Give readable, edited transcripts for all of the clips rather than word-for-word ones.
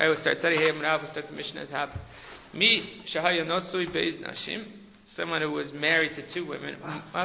I will start Tzadi Hey Amrav. We'll start the Mishnah Tab. Mi Shahaya Nosui Beis Nashim. Someone who was married to two women.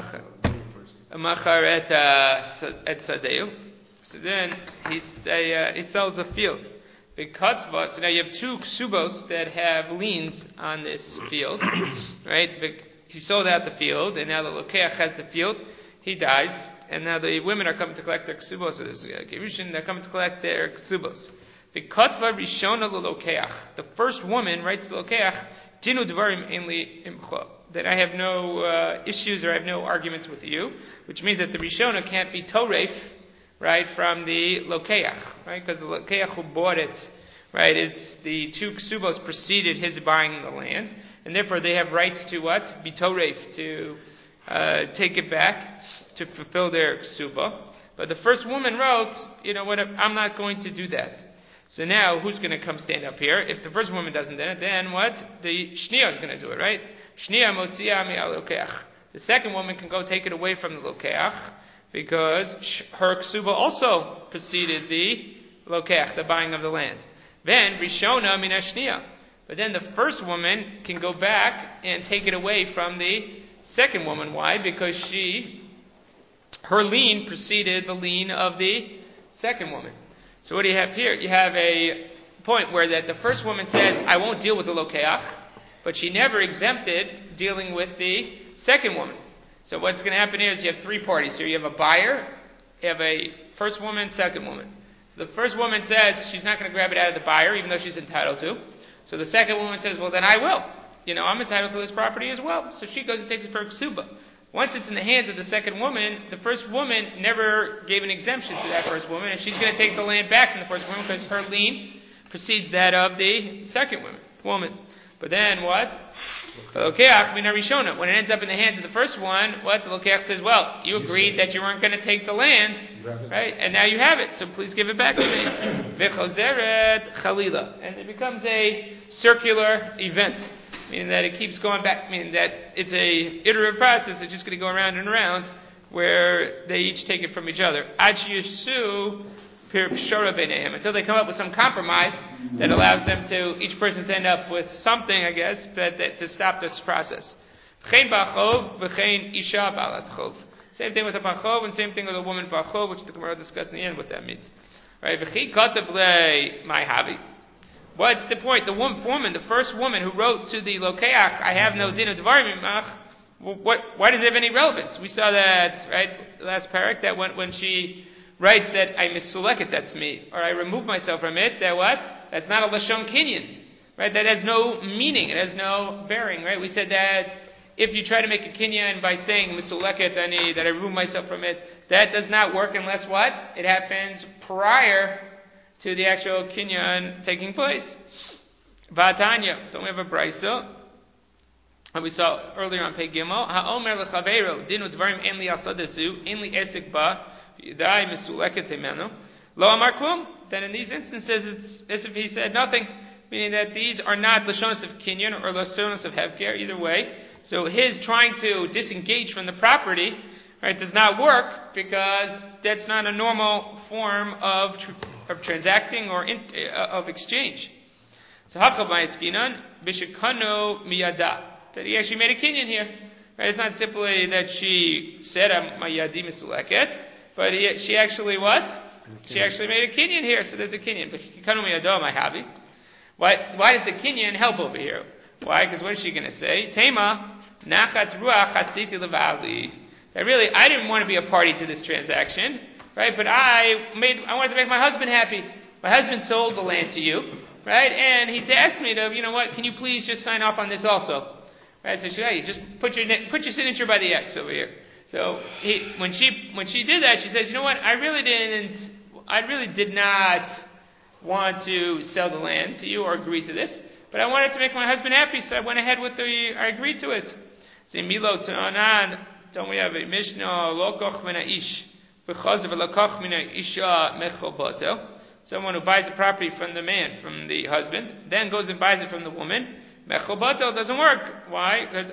Machar at Sadeu. So then he sells a field. Bekatva. So now you have two ksubos that have liens on this field, right? He sold out the field, and now the lokeach has the field. He dies, and now the women are coming to collect their ksubos. So there's a gerushin. They're coming to collect their ksubos. Bekatva rishona lokeach. The first woman writes to the lokeach, Dinu dvarim einli imcha. That I have no issues or I have no arguments with you, which means that the rishona can't be toref, right, from the lokeach, right, because the lokeach who bought it, right, is the two ksubos preceded his buying the land, and therefore they have rights to what? Be toref, to take it back, to fulfill their ksuba. But the first woman wrote, you know what, I'm not going to do that. So now, who's going to come stand up here? If the first woman doesn't do it, then what? The shniya is going to do it, right? Shniya motzia mi al lokeach. The second woman can go take it away from the lokeach, because her ksuba also preceded the lokeach, the buying of the land. Then, rishona min ashniya. But then the first woman can go back and take it away from the second woman. Why? Because her lien preceded the lien of the second woman. So what do you have here? You have a point where that the first woman says, I won't deal with the lokeach, but she never exempted dealing with the second woman. So what's going to happen here is you have three parties here. You have a buyer, you have a first woman, second woman. So the first woman says she's not going to grab it out of the buyer, even though she's entitled to. So the second woman says, well, then I will. You know, I'm entitled to this property as well. So she goes and takes it for ksuba. Once it's in the hands of the second woman, the first woman never gave an exemption to that first woman, and she's going to take the land back from the first woman because her lien precedes that of the second woman. But then what? Lokeach min harishona. When it ends up in the hands of the first one, what? The lokeach says, well, you agreed that you weren't going to take the land, right? And now you have it, so please give it back to me. V'chozeret chalila. And it becomes a circular event, meaning that it keeps going back, meaning that it's a iterative process. It's just going to go around and around, where they each take it from each other. Ad sheyisu pir pshara beinehem, until they come up with some compromise that allows them to, each person to end up with something, I guess, but to stop this process. V'chein ba'chov, v'chein isha ba'alat chov. Same thing with a ba'chov, and same thing with a woman ba'chov, which the Gemara discussed in the end what that means. Right? V'chi katav le my havi. What's the point? The woman, the first woman who wrote to the lokeach, I have no din of dvarim imach. Why does it have any relevance? We saw that, right, last parak, that when she writes that I misuleket, that's me, or I remove myself from it, that what? That's not a lashon kinyan, right? That has no meaning, it has no bearing, right? We said that if you try to make a kinyan by saying misuleket ani, that I remove myself from it, that does not work unless what? It happens prior to the actual kinyan taking place. V'atanya, don't we have a brisa? And we saw earlier on Pei Gimel, ha'omer lechaveiro dinu dvarim en li asadesu en li esek ba yidai misuleket emenu lo amar klum. Then in these instances it's as if he said nothing, meaning that these are not lashonos of kinyan or lashonos of hevker, either way. So his trying to disengage from the property, right, does not work, because that's not a normal form of transacting or of exchange. So hachabayiskinan bishikano miyada, that he actually made a kinyan here. Right? It's not simply that she said I'm my yadi misuleket, but she actually what? She actually made a kinyan here. So there's a kinyan. Bishikano miyada my habi. Why does the kinyan help over here? Why? Because what is she going to say? Tema nachat ruach hasiti levali. That really I didn't want to be a party to this transaction. Right, but I wanted to make my husband happy. My husband sold the land to you, right? And he asked me to, you know what? Can you please just sign off on this also, right? So she, hey, just put your signature by the X over here. So when she did that, she says, you know what? I really did not want to sell the land to you or agree to this, but I wanted to make my husband happy, so I went ahead with I agreed to it. So Milo Ta'anan, don't we have a Mishnah Lokoch Menaish? Someone who buys a property from the man, from the husband, then goes and buys it from the woman. Mechobato doesn't work. Why? Because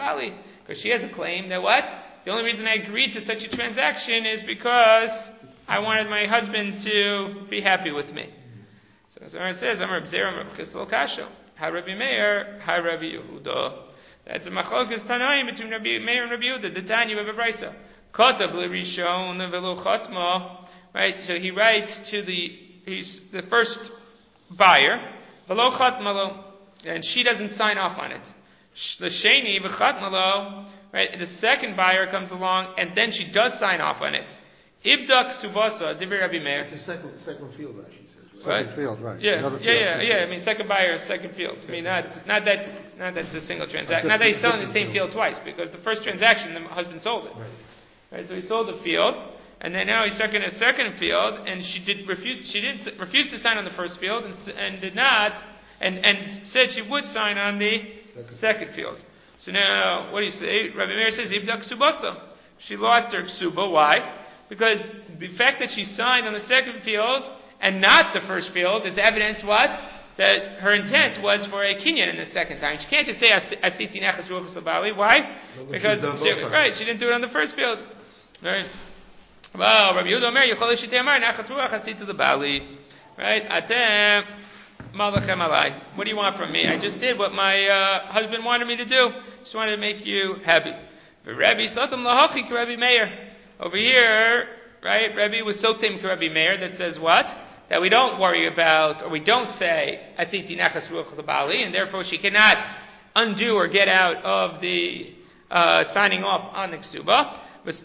she has a claim that what? The only reason I agreed to such a transaction is because I wanted my husband to be happy with me. So Zohar says, Amar B'Zer, Amar B'Chisel Kasho. Ha Rabbi Meir, ha Rabbi Yehuda. That's a machlokes tanaim between Rabbi Meir and Rabbi Yehuda. The Tanya of a brisa. Kotav l'rishon v'lo chatma. Right. So he writes to he's the first buyer. V'lo chatma lo, and she doesn't sign off on it. L'sheni v'chatma lo. Right. The second buyer comes along and then she does sign off on it. Ibdak subasa divrei Rabbi Meir. It's a second field, Rashi says. Second field, right? Yeah. I mean, second buyer, second field. I mean, not that it's a single transaction. Not that he's selling the same field twice, because the first transaction the husband sold it. Right. So he sold the field, and then now he's stuck in a second field, and she refused to sign on the first field, and did not, and said she would sign on the second field. So now, what do you say? Rabbi Meir says, Ibdak subasa. She lost her ksuba. Why? Because the fact that she signed on the second field and not the first field is evidence what? That her intent was for a kinyan in the second time. She can't just say asiti nechas ruachas labali. Why? Because she didn't do it on the first field. Right? Well, Rabbi Yehuda Omer Yechol Shitei Amar Nachat Ruach Asiti Lebali. Right? Atem Malachem Alai. What do you want from me? I just did what my husband wanted me to do. Just wanted to make you happy. Rabbi Satam Lahachik Rabbi Meir. Over here, right? Rabbi was Sotim Rabbi Meir that says what? That we don't worry about, or we don't say Asiti Nachas Ruach Lebali, and therefore she cannot undo or get out of the signing off on the ksuba.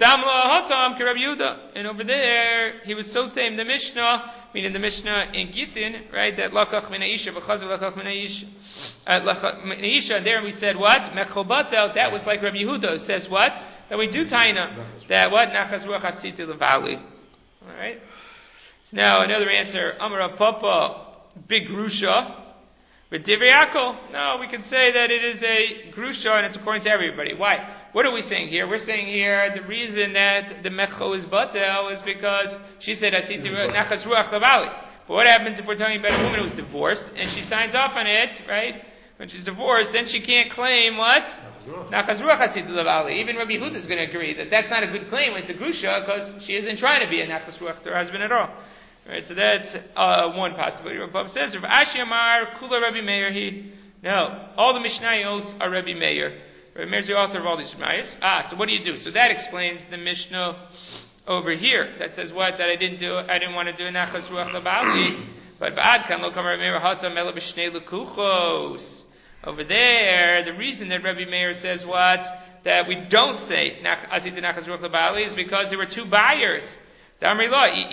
And over there, he was so tame the Mishnah, meaning the Mishnah in Gittin, right? That lakach min ha'isha, v'chazu lakach min ha'isha. And there we said what? Mechobatel, that was like Rabbi Yehuda, who says what? That we do taina. That what? Nachas ruach hasiti levali. Alright? So now another answer. Amar Papa, big grusha. But Divrei Yaakov, no, we can say that it is a grusha and it's according to everybody. Why? What are we saying here? We're saying here the reason that the mecho is batel is because she said asiti nachas ruach lavali. But what happens if we're talking about a woman who's divorced and she signs off on it, right? When she's divorced, then she can't claim what? Nachas ruach asiti lavali. Even Rabbi Yehuda is going to agree that that's not a good claim when it's a grusha because she isn't trying to be a nachas ruach to her husband at all. Right, so that's one possibility. Rav says, Rav Ashi Amar, Kula Rabbi Meir, no, all the Mishnayos are Rabbi Meir. Rabbi Meir is the author of all these Mishnayos. So what do you do? So that explains the Mishnah over here. That says what? That I didn't want to do Nachas Ruach Labali. But Ba'ad Kan Lo Kamar Rabbi Meir Hata Mela B'Shnei Lekuchos. Over there, the reason that Rabbi Meir says what? That we don't say Asit Nachas Ruach Labali is because there were two buyers. If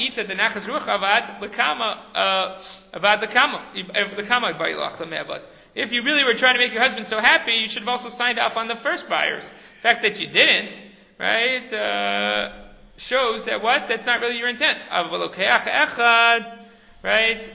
you really were trying to make your husband so happy, you should have also signed off on the first buyers. The fact that you didn't, right, shows that what? That's not really your intent. Right?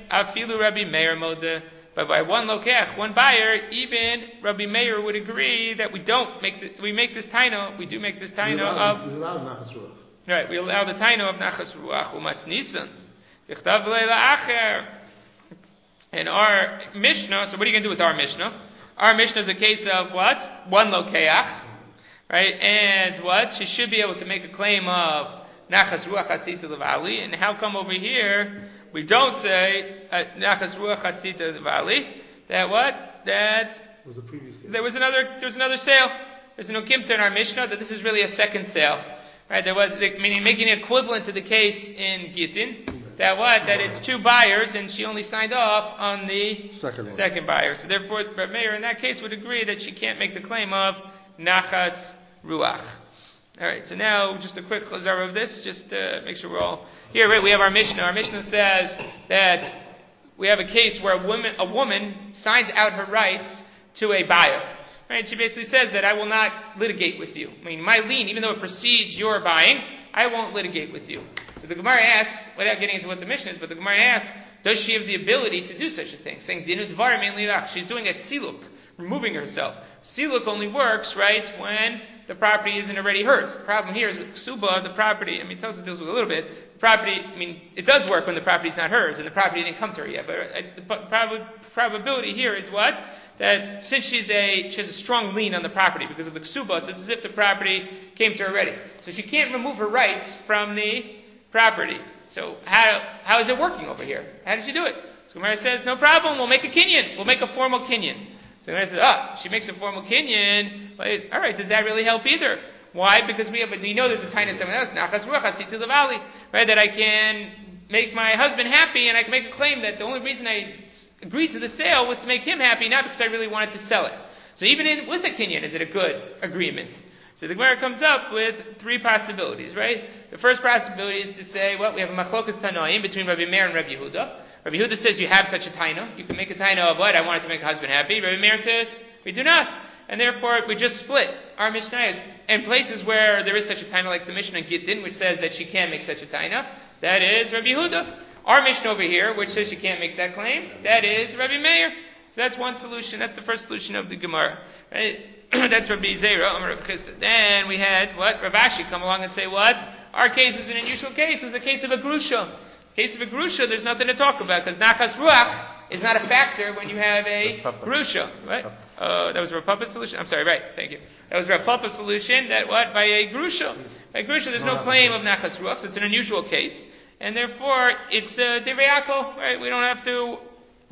But by one lokeach, one buyer, even Rabbi Meir would agree that we do make this taina of. Right, we allow the taino of nachas ruach umas nisan. Dichtav leila acher. In our Mishnah, so what are you going to do with our Mishnah? Our Mishnah is a case of what? One lokeach, right? And what? She should be able to make a claim of nachas ruach hasita levali. And how come over here we don't say nachas ruach hasita levali? That what? That was a previous case. There was another sale. There's no kimta in our Mishnah that this is really a second sale. Right, there was, meaning making it equivalent to the case in Gittin, that what? That it's two buyers and she only signed off on the second buyer. So therefore, Rabbi Meir in that case would agree that she can't make the claim of Nachas Ruach. Alright, so now just a quick chazar of this, just to make sure we're all here. Right, we have our Mishnah. Our Mishnah says that we have a case where a woman signs out her rights to a buyer. Right, she basically says that I will not litigate with you. I mean, my lien, even though it precedes your buying, I won't litigate with you. So the Gemara asks, without getting into what the Mishnah is, but the Gemara asks, does she have the ability to do such a thing? Saying, Dinu Dvar mainly lach. She's doing a siluk, removing herself. Siluk only works, right, when the property isn't already hers. The problem here is with Ksuba, the property, Tosfos deals with a little bit, the property, it does work when the property is not hers, and the property didn't come to her yet, but the probability here is what? That since she has a strong lien on the property because of the ksuba, so it's as if the property came to her already. So she can't remove her rights from the property. So how is it working over here? How did she do it? So Gemara says, no problem, we'll make a kinyan. We'll make a formal kinyan. So Gemara says, she makes a formal kinyan. Wait, all right, does that really help either? Why? Because we know there's a taina someone else, nachas ruach asiti levali, right? That I can make my husband happy, and I can make a claim that the only reason I agreed to the sale was to make him happy, not because I really wanted to sell it. So even with a kinyan, is it a good agreement? So the Gemara comes up with three possibilities, right? The first possibility is to say, well, we have a machlokas tanoim between Rabbi Meir and Rabbi Yehuda. Rabbi Yehuda says you have such a taina. You can make a taina of what? I wanted to make a husband happy. Rabbi Meir says we do not. And therefore, we just split our Mishnayos. In places where there is such a taina, like the Mishnah in Gittin, which says that she can't make such a taina, that is Rabbi Yehuda. Our Mishnah over here, which says she can't make that claim, that is Rabbi Meir. So that's one solution. That's the first solution of the Gemara. Right? That's Rabbi Zera, Amar Rav Chisda. Then we had what? Rav Ashi come along and say what? Our case is an unusual case. It was a case of a grusha. Case of a grusha, there's nothing to talk about because nachas ruach is not a factor when you have a grusha, right? That was a Rav Papa's solution. I'm sorry, right? Thank you. That was Rav Papa's solution. That what? By a grusha. By grusha, there's no claim of nachas ruach, so it's an unusual case, and therefore it's divrei Yaakov, right? We don't have to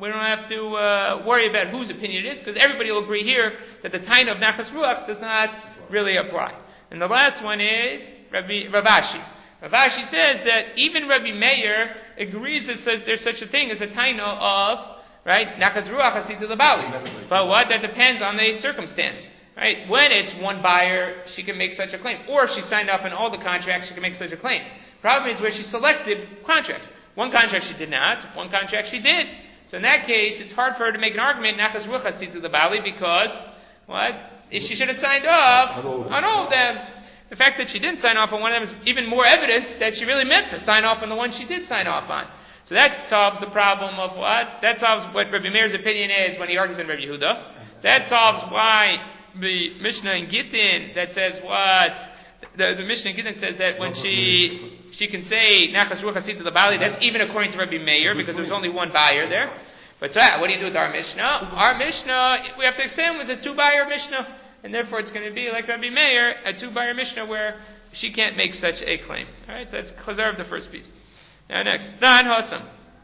worry about whose opinion it is, because everybody will agree here that the taina of nachas ruach does not really apply. And the last one is Rav Ashi. Rav Ashi says that even Rabbi Meir agrees that there's such a thing as a taina of, right, nachas ruach asita lebali. But what? That depends on the circumstance. Right? When it's one buyer, she can make such a claim. Or if she signed off on all the contracts, she can make such a claim. Problem is where she selected contracts. One contract she did not, one contract she did. So in that case, it's hard for her to make an argument, nachas ruach asita lebali, because, what? She should have signed off on all of them. The fact that she didn't sign off on one of them is even more evidence that she really meant to sign off on the one she did sign off on. So that solves the problem of what? That solves what Rabbi Meir's opinion is when he argues in Rabbi Yehuda. That solves why the Mishnah in Gittin that says what? The Mishnah in Gittin says that when she can say nachas ruach asita lebali, that's even according to Rabbi Meir because there's only one buyer there. But so what do you do with our Mishnah? Our Mishnah, we have to examine, was a two-buyer Mishnah. And therefore it's going to be like Rabbi Meir, a two-buyer Mishnah where she can't make such a claim. Alright, so that's Chazar of the first piece. Now next, Dan Hasam.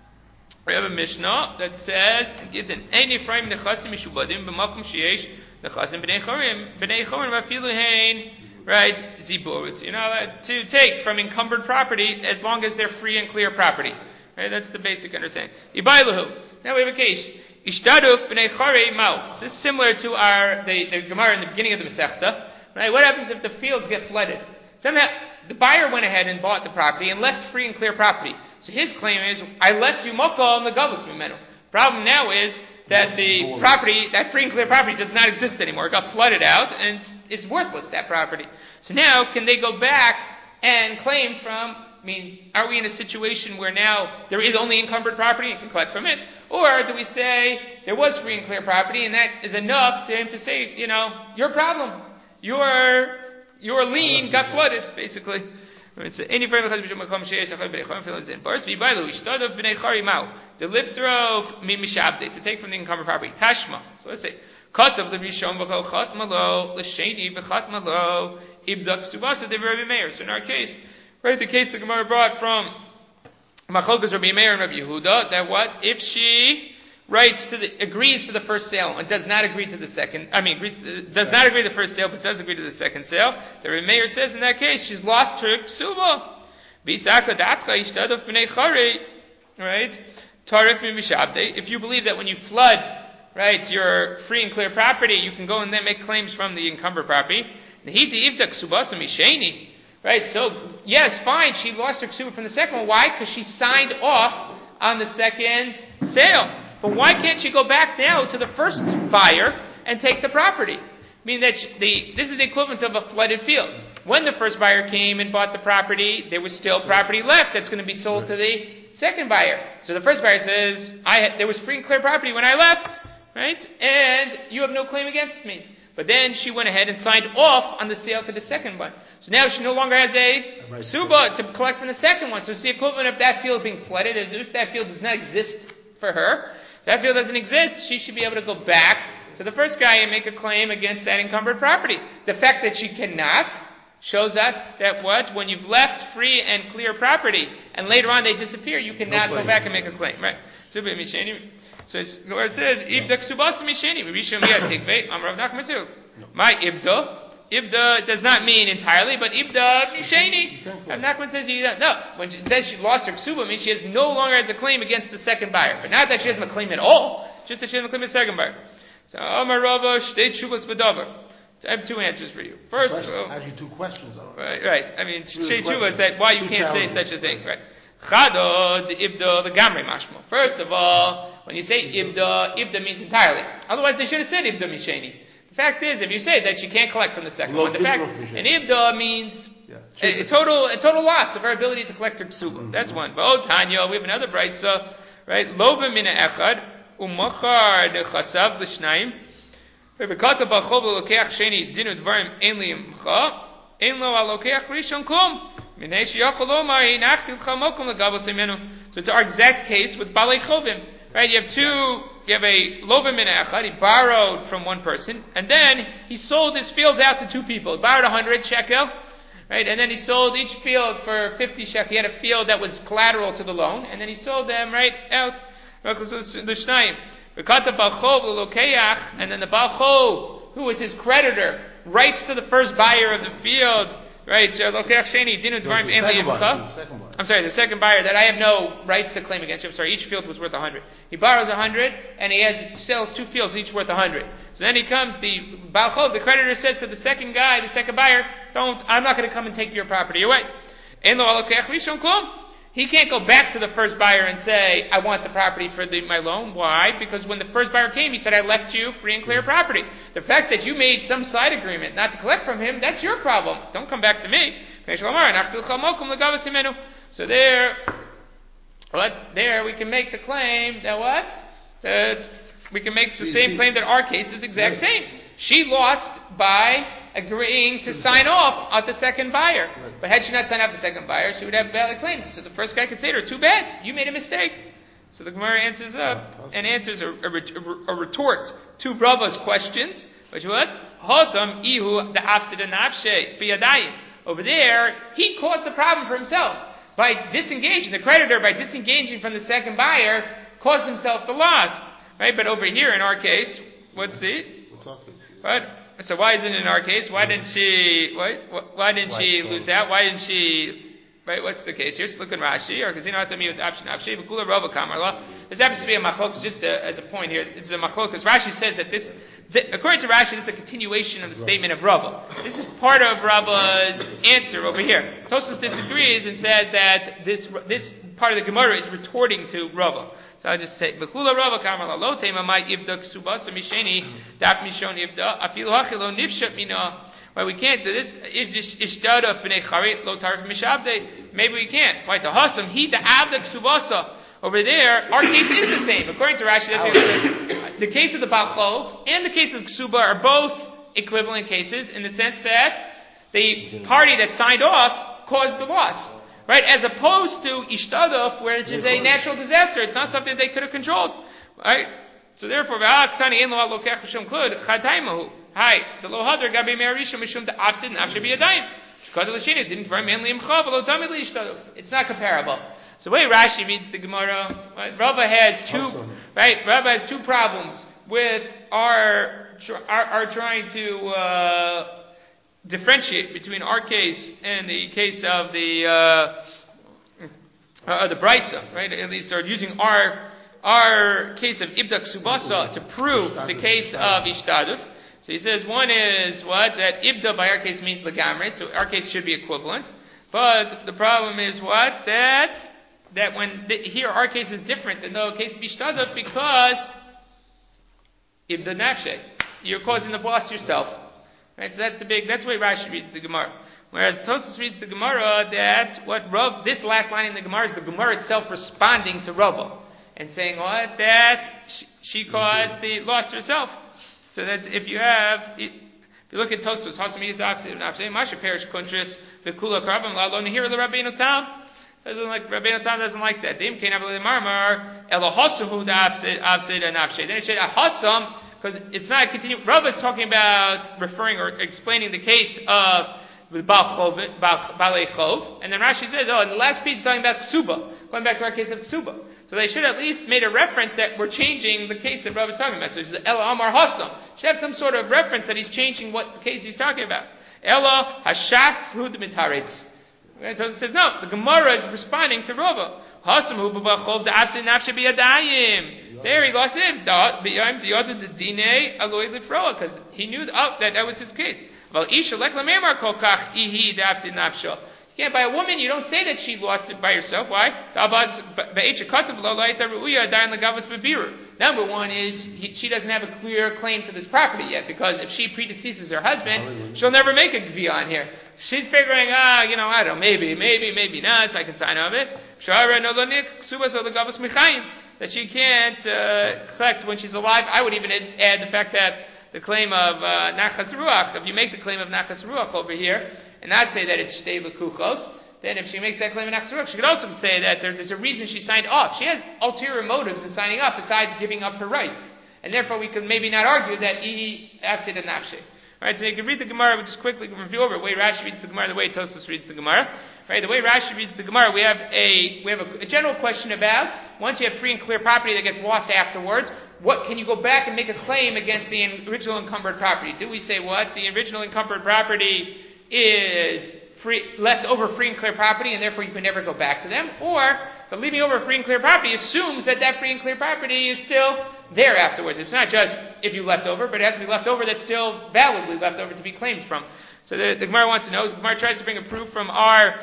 We have a Mishnah that says, Ein Ephraim nechasim mishubadim b'makom sheyesh nechasim b'nei chorim v'afilu hein, right, ziburut. You're not allowed to take from encumbered property as long as they're free and clear property. Right, that's the basic understanding. Ibailuhu. Now we have a case. Ishtaduf b'nei charei mau. So this is similar to the Gemara in the beginning of the Masechta. Right? What happens if the fields get flooded? Somehow the buyer went ahead and bought the property and left free and clear property. So his claim is, I left you makom legavus mimenu. Problem now is that the property, that free and clear property, does not exist anymore. It got flooded out and it's worthless, that property. So now can they go back and claim from? I mean, are we in a situation where now there is only encumbered property and can collect from it? Or do we say there was free and clear property and that is enough to him to say, your problem, your lien got flooded, basically. To take from the encumbered property. Tashma. So let's say, Katav l'rishon v'chol chatmalo l'sheni v'chatmalo ibdak subasa de Rabbi Meir. So in our case, right, the case the Gemara brought from Machlokes Rabbi Meir and Rabbi Yehuda, that what? If she agrees to the first sale and does not agree to the second, does not agree to the first sale but does agree to the second sale, the Rabbi Meir says in that case, she's lost her ksuba. Bisaka datcha ishtadov b'nei charei, right? Tarif mi mishabde. If you believe that when you flood, right, your free and clear property, you can go and then make claims from the encumbered property. Nehiti ivda ksubasa misheni. Right, so, yes, fine, she lost her ksuba from the second one. Why? Because she signed off on the second sale. But why can't she go back now to the first buyer and take the property? Meaning that this is the equivalent of a flooded field. When the first buyer came and bought the property, there was still property left that's going to be sold to the second buyer. So the first buyer says, there was free and clear property when I left, right? And you have no claim against me. But then she went ahead and signed off on the sale to the second one. So now she no longer has a suba to collect from the second one. So it's the equivalent of that field being flooded, as if that field does not exist for her. If that field doesn't exist, she should be able to go back to the first guy and make a claim against that encumbered property. The fact that she cannot shows us that what? When you've left free and clear property, and later on they disappear, you cannot No go claim. back and make a claim, right? So it says, Ibda ksubasa misheni, Rishon miyad tikvei, Amar Rav Nachman too. My Ibda. Ibda does not mean entirely, but Ibda misheni. Rav Nachman says no. When it says she lost her ksuba, it means she has no longer has a claim against the second buyer. But not that she doesn't have a claim at all, just that she doesn't claim the second buyer. So Amar Rava shtei tshuvas b'davar. So I have two answers for you. First, Actually, two questions on it. right. I mean, Really shtei tshuvas that why you can't say such a thing, right? Chado de Ibda the Gamre mashmo. First of all, when you say Ibda means entirely. Otherwise, they should have said Ibda misheni. The fact is, if you say that she can't collect from the second one, the fact an Ibda means a total loss of her ability to collect her ksuba. That's one. But Tanya, we have another brisa, right? Lova mina echad umachar nechasav l'shnaim. Bekata b'chol v'lokeach sheni dinu dvarim ein li imcha ein lo alokeach rishon klum. So it's our exact case with Balei Chovim. Right? You have a Lovim in Echad, he borrowed from one person, and then he sold his fields out to two people. He borrowed 100 shekel, right? And then he sold each field for 50 shekel. He had a field that was collateral to the loan, and then he sold them right out. The Shnayim. And then the Baal Chov, who was his creditor, writes to the first buyer of the field, right? The second buyer that I have no rights to claim against you. I'm sorry, each field was worth 100. He borrows 100 and he sells two fields, each worth 100. So then he comes, the Baal Chov, the creditor says to the second buyer, I'm not going to come and take your property away. He can't go back to the first buyer and say, I want the property for my loan. Why? Because when the first buyer came, he said, I left you free and clear property. The fact that you made some side agreement not to collect from him, that's your problem. Don't come back to me. So there we can make the claim that what? That we can make the same claim that our case is exact same. She lost by agreeing to sign off on the second buyer. But had she not signed off the second buyer, she would have valid claims. So the first guy could say to her, too bad, you made a mistake. So the Gemara answers up and answers a retort to Rava's questions. Which what? Hotam ihu the afsida nafshe biyadayim. Over there, he caused the problem for himself. By disengaging, the creditor, by disengaging from the second buyer, caused himself the loss. Right? But over here in our case, what's the? What? So why isn't it in our case? Why didn't she? Why didn't she lose out? Why didn't she? Right? What's the case here? So look at Rashi or Kazino Atami with option Avshay V'Kula Rava Kamarla. This happens to be a machlok. Just as a point here, this is a machlok because Rashi says that this, according to Rashi, this is a continuation of the statement of Rava. This is part of Rava's answer over here. Tosfos disagrees and says that this part of the Gemara is retorting to Rava. So I'll just say, B'chula Rava Kamarla Lo Tema Mai Ibda Ksubasa Misheni Dak Mishon Ibda Afilu Hachilo Nifshat Mina. Why we can't do this? Ishtada B'nei Charit Lo Tarif Mishabde. Maybe we can't. Why to Hasam He the Abda Ksubasa. Over there, our case is the same. According to Rashi, that's the case of the Baal Chov and the case of Ksuba are both equivalent cases in the sense that the party that signed off caused the loss. Right? As opposed to Ishtadaf, which is a natural disaster. It's not something they could have controlled. Right? So therefore, hi, the lohadr gabi me'arisha mishum the afsid and afshe biyadayim. Didn't very manly imchav, lo damidli Ishtadaf. It's not comparable. So the way Rashi reads the Gemara, right, Rava has two problems with our trying to differentiate between our case and the case of the Brisa, right? At least are using our case of Ibda Ksubasa to prove the case of Ishtaduf. So he says one is that Ibda by our case means Lagamre, so our case should be equivalent. But the problem is that when here our case is different than the case of Ishtaduf because Ibda Nafshe, you're causing the loss yourself. Right, so that's the way Rashi reads the Gemara. Whereas Tosfos reads the Gemara that this last line in the Gemara is the Gemara itself responding to Rava and saying that she caused the loss herself. So that's if you look at Tosfos, Hasamiyat Aksiv Nafshe, Masha Perish Kuntris, Vikula Karvam Lalo Nehir the Rabbeinu Tam. Rabbeinu Tam doesn't like that. Dim Kain Avle Marmar, Elohosuhu Avsid and Nafshe. Then it said Ahasam. Because it's not continuing. Rava is talking about referring or explaining the case of with Balei Chov, and then Rashi says, and the last piece is talking about Ksuba, going back to our case of Ksuba. So they should at least made a reference that we're changing the case that Rav is talking about. So it's Ela Amar Hassam. Should have some sort of reference that he's changing what the case he's talking about. Ela Hashatz Hu D'Mitaretz. So it says, no, the Gemara is responding to Rava. Hassam Hu B'Vachov D'Afse Nafshe B'Yadayim. There he lost his because he knew that was his case. You can't, by a woman, you don't say that she lost it by herself. Why? Number one is she doesn't have a clear claim to this property yet, because if she predeceases her husband, she'll never make a gvia on here. She's figuring, I don't know, maybe not, so I can sign off it. That she can't collect when she's alive. I would even add the fact that the claim of Nachas Ruach, if you make the claim of Nachas Ruach over here, and not say that it's Shtei Lekuchos, then if she makes that claim of Nachas Ruach, she could also say that there's a reason she signed off. She has ulterior motives in signing up besides giving up her rights. And therefore we could maybe not argue that Ihi Afsid and Nafshe. Right, so you can read the Gemara, we'll just quickly review over the way Rashi reads the Gemara, the way Tosfos reads the Gemara. Right, the way Rashi reads the Gemara, we have a general question about, once you have free and clear property that gets lost afterwards, what can you go back and make a claim against the original encumbered property? Do we say what? The original encumbered property is left over free and clear property, and therefore you can never go back to them? Or the leaving over free and clear property assumes that free and clear property is still there afterwards. It's not just if you left over, but it has to be left over that's still validly left over to be claimed from. So the Gemara wants to know. The Gemara tries to bring a proof from a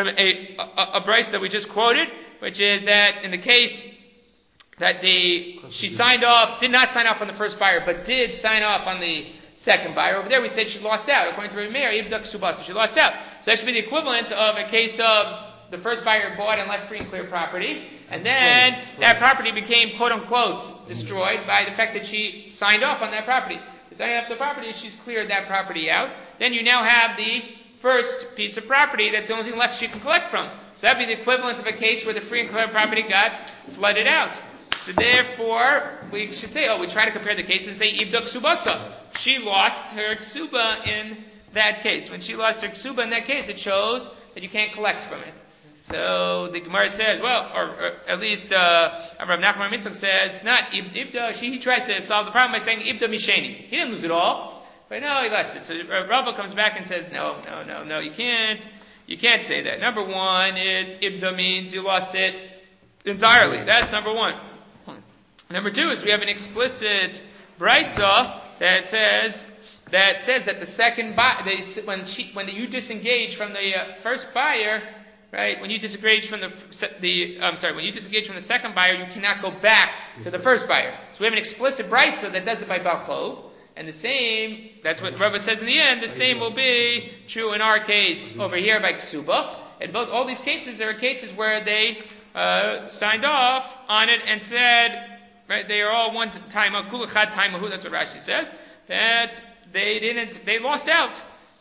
Bryce that we just quoted, which is that in the case that she signed off, did not sign off on the first buyer, but did sign off on the second buyer. Over there we said she lost out. According to Rabbi Meir, Ibdak Subasa, she lost out. So that should be the equivalent of a case of the first buyer bought and left free and clear property, and then that property became quote unquote destroyed by the fact that she signed off on that property. Signing off the property, she's cleared that property out. Then you now have the first piece of property that's the only thing left she can collect from. So that'd be the equivalent of a case where the free and clear property got flooded out. So therefore, we should say, we try to compare the case and say Ibdak Subasa. She lost her ksuba in that case. When she lost her ksuba in that case, it shows that you can't collect from it. So the Gemara says, or at least Rav Nachman Mishnah says, not Ibda. He tries to solve the problem by saying Ibda Misheni. He didn't lose it all, but no, he lost it. So Rava comes back and says, no, you can't say that. Number one is Ibda means you lost it entirely. That's number one. Number two is we have an explicit brisa that says that the second when you disengage from the first buyer. Right? When you disengage from when you disengage from the second buyer, you cannot go back to the first buyer. So we have an explicit brisa that does it by Balchov, and the same, that's what Rava says in the end, the same will be true in our case over here by Ksuba. And all these cases are cases where they signed off on it and said, right, they are all one time, kulachad taimahu, that's what Rashi says, that they lost out.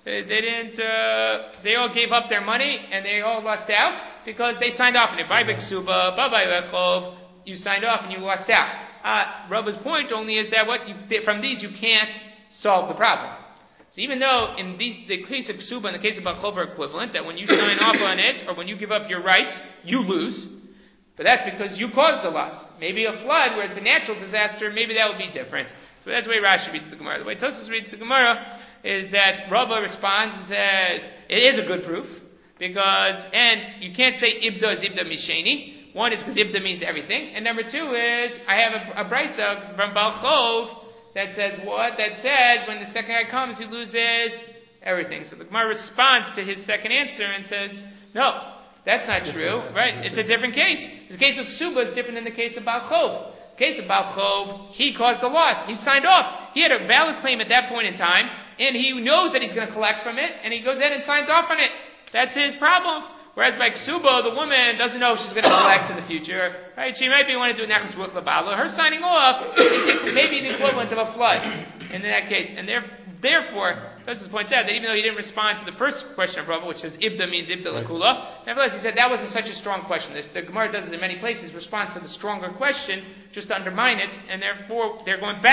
They all gave up their money and they all lost out because they signed off on it. By Biksuba, by Rechov, you signed off and you lost out. Rabba's point only is that from these you can't solve the problem. So even though in the case of Ksuba and the case of Bachov are equivalent, that when you sign off on it or when you give up your rights, you lose. But that's because you caused the loss. Maybe a flood where it's a natural disaster, maybe that would be different. So that's the way Rashi reads the Gemara. The way Tosfos reads the Gemara is that Rava responds and says, it is a good proof, and you can't say Ibda is Ibda Misheni. One is because Ibda means everything, and number two is, I have a brisa from Balchov that says what? That says when the second guy comes, he loses everything. So the Gemara responds to his second answer and says, no, that's not true, right? It's a different case. The case of Ksuba is different than the case of Balchov. The case of Balchov, he caused the loss. He signed off. He had a valid claim at that point in time, and he knows that he's going to collect from it, and he goes in and signs off on it. That's his problem. Whereas by Ksuba, the woman doesn't know if she's going to collect in the future. Right? She might want to do Nachas Ruach Labala. Her signing off may be the equivalent of a flood in that case. And therefore, Tosfos points out that even though he didn't respond to the first question of Rava, which says Ibda means Ibda Lakula, nevertheless he said that wasn't such a strong question. The Gemara does it in many places, responds to the stronger question just to undermine it, and therefore they're going back.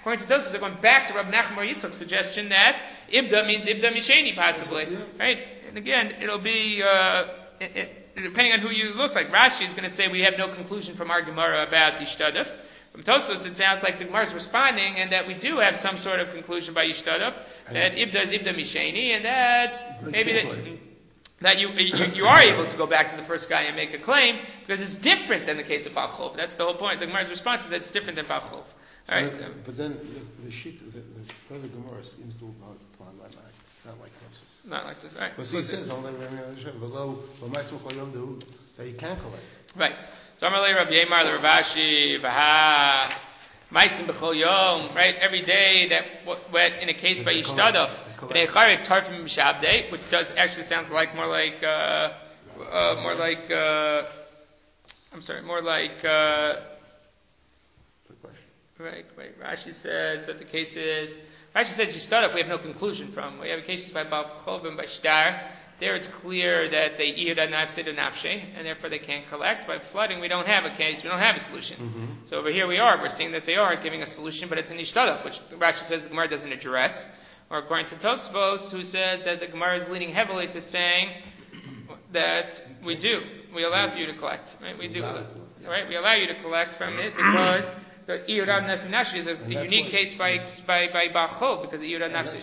according to Tosfos, they're going back to Rab Nachman Bar Yitzchak's suggestion that Ibda means Ibda Misheni, possibly. Right? And again, it'll be, depending on who you look like. Rashi is going to say we have no conclusion from our Gemara about Yishtadaf. From Tosfos, it sounds like the Gemara is responding, and that we do have some sort of conclusion by Yishtadaf, that Ibda is Ibda Misheni, and that maybe that you are able to go back to the first guy and make a claim, because it's different than the case of Baal Chov. That's the whole point. The Gemara's response is that it's different than Baal Chov. All right. But then the further Gemara seems to apply not like Tosfos. Not like this. All right. But he says only below that you can collect. Right. So Amalei Rabbi Yemar the Ravashi Vaha Maisim B'chol Yom. Right. Every day that in a case by Yishtadaf, B'nei Charev Tarfim Mishabdei, which does actually sounds like more like. Right. Rashi says that the case is. Rashi says Yishtadaf we have no conclusion from. We have cases by Baal Chov and by Shtar. There it's clear that they eat a nafsid and nafshe, and therefore they can't collect. By flooding, we don't have a case, we don't have a solution. Mm-hmm. So over here we're seeing that they are giving a solution, but it's an Yishtadaf, which Rashi says the Gemara doesn't address. Or according to Tosfos, who says that the Gemara is leaning heavily to saying that we allow you to collect. Right? We do. Right? We allow you to collect from it because the Iyurav Nasim Nashi is a unique case by Baal Chov, because the Iyurav Nasim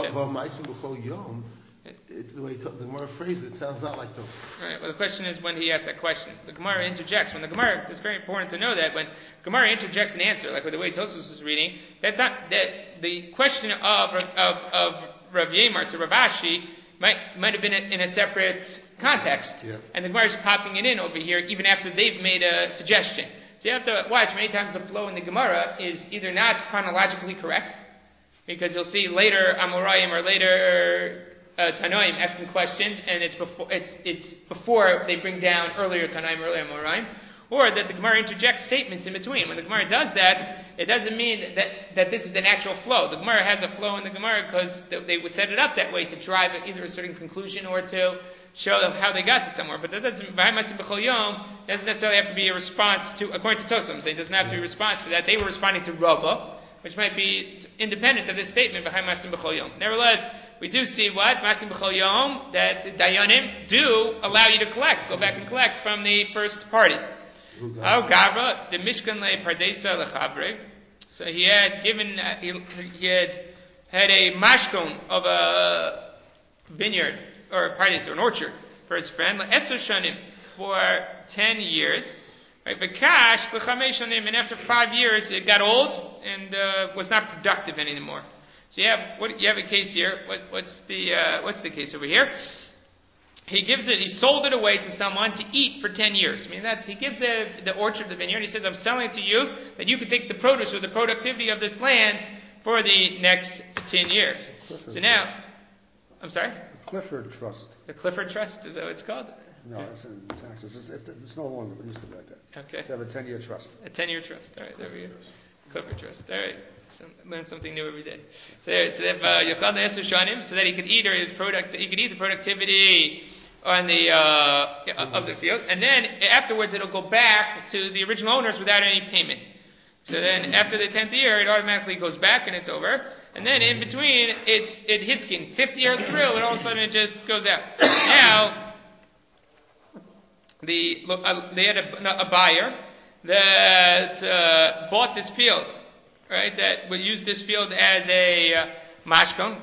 Nashi. The way the Gemara phrased it sounds not like those. Right. Well, the question is when he asked that question. The Gemara interjects. When the Gemara, it's very important to know that when Gemara interjects an answer, like the way Tosfos was reading, that the question of Rav Yemar to Rav Ashi might have been in a separate context, and the Gemara is popping it in over here even after they've made a suggestion. So you have to watch. Many times the flow in the Gemara is either not chronologically correct, because you'll see later Amoraim or later Tanoim asking questions, and it's before they bring down earlier Tanoim, earlier Amoraim, or that the Gemara interjects statements in between. When the Gemara does that, it doesn't mean that this is the natural flow. The Gemara has a flow in the Gemara because they would set it up that way to drive either a certain conclusion or to show them how they got to somewhere. But that doesn't necessarily have to be a response to, according to Tosfos, it doesn't have to be a response to that. They were responding to Rava, which might be independent of this statement behind Masim B'chol Yom. Nevertheless, we do see what? Masim B'chol Yom, that the Dayanim do allow you to collect, go back and collect from the first party. Oh, Gavra, the Mishkan le Pardesa lechabre. So he had given, he had a mashkon of a vineyard, or a pardesa, or an orchard, for his friend, Eser Shanim, for 10 years. Right, but cash lechamesh shanim, and after 5 years it got old and was not productive anymore. So you have a case here. What's the case over here? He sold it away to someone to eat for 10 years. I mean, he gives the orchard, the vineyard. He says, I'm selling it to you that you can take the produce or the productivity of this land for the next 10 years. So now, I'm sorry? The Clifford Trust. The Clifford Trust, is that what it's called? No, it's in taxes. It's no longer, it used to be like that. Okay. They have a 10-year trust. A 10-year trust. All right, there we go. Clifford Trust. All right. Learn something new every day. So if Yochal Eser Shanim, so that he could eat the productivity on the of the field, and then afterwards it'll go back to the original owners without any payment. So then after the 10th year, it automatically goes back and it's over. And then in between, it's hiskin 50-year thrill, and all of a sudden it just goes out. Now they had a buyer that bought this field, right? That would use this field as a mashkon.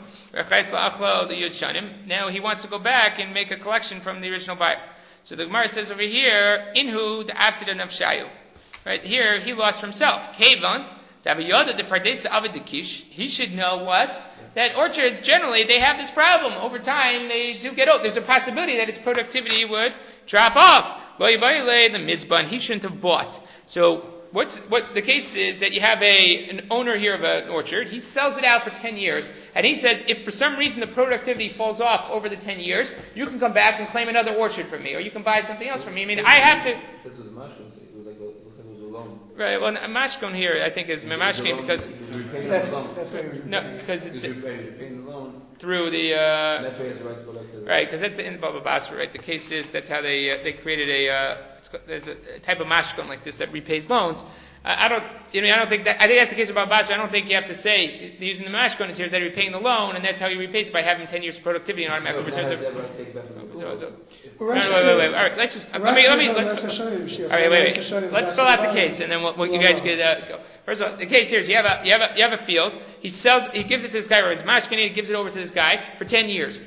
Now he wants to go back and make a collection from the original buyer. So the Gemara says over here, Inhu the Afsida Nafshayu. Right here, he lost for himself. Kevan, the Pardesa Avidikish, he should know what? That orchards generally they have this problem. Over time they do get old. There's a possibility that its productivity would drop off. The Mizban, he shouldn't have bought. So what the case is that you have an owner here of an orchard, he sells it out for 10 years, and he says, if for some reason the productivity falls off over the 10 years, you can come back and claim another orchard from me, or you can buy something else from me. I mean, I have to... It says it was a mashkon, it was like a loan. Right, well, a mashkon here, I think, is memashkin because... That's No, because it's... If you're paying the loan, through the That's why he has the right to go back to the... right, because that's in Baba Basra, right? The case is that's how they created there's a type of mashkon like this that repays loans. I don't think that. I think that's the case of Baba Basra. I don't think you have to say using the mashkon is here is that repaying the loan, and that's how he repays by having 10 years of productivity and automatically returns it. Wait. All right, let's just let me. All right, wait. Let's fill out the case, and then you guys could go. First of all, the case here is you have a field. He gives it to this guy, or his mashkon, he gives it over to this guy for 10 years.